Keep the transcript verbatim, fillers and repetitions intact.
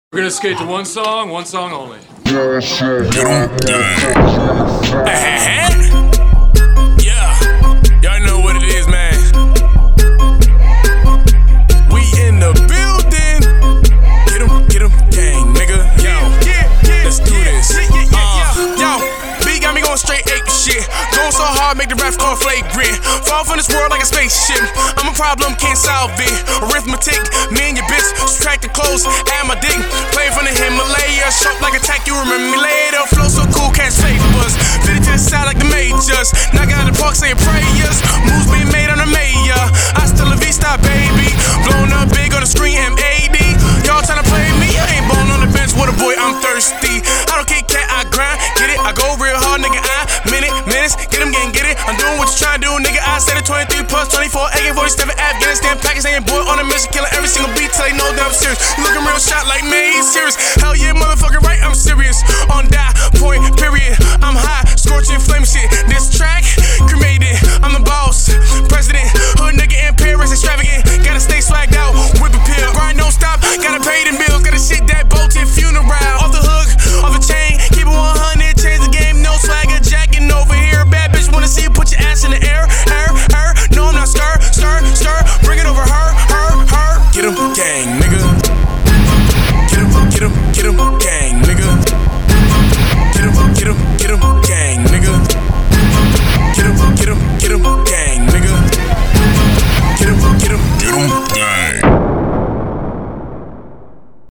We're gonna skate to one song, one song only. Yeah. Y'all know what it is, man. We in the building. Get 'em, get 'em, gang, nigga. Yo, let's do this. Uh, yo, B got me going straight ape shit. Going so hard, make the rap call flagrant. Fall from this world like a spaceship. I'm a problem, can't solve it. Arithmetic, me and your bitch, subtract the clothes, add my dick. Play from the Himalaya, short like a tack, you remember me later. Flow so cool, catch favors. Fit it to the side like the majors. Knock out the park saying prayers. Moves being made on the mayor. I still a V-star, baby. Blown up big on the screen, M A D. Y'all tryna play me? I ain't ballin' on the bench with a boy, I'm thirsty. I don't kick cat, I grind, get it. I go real hard, nigga. I minute, minutes, get him, getting, get it. I'm doing what you tryna do, nigga. I said it twenty-three plus twenty-four, A K forty-seven, Afghanistan, Pakistan, boy on a mission, killing every single beat till they know that I'm serious. You looking real shot like me, serious. Hell yeah, motherfucker.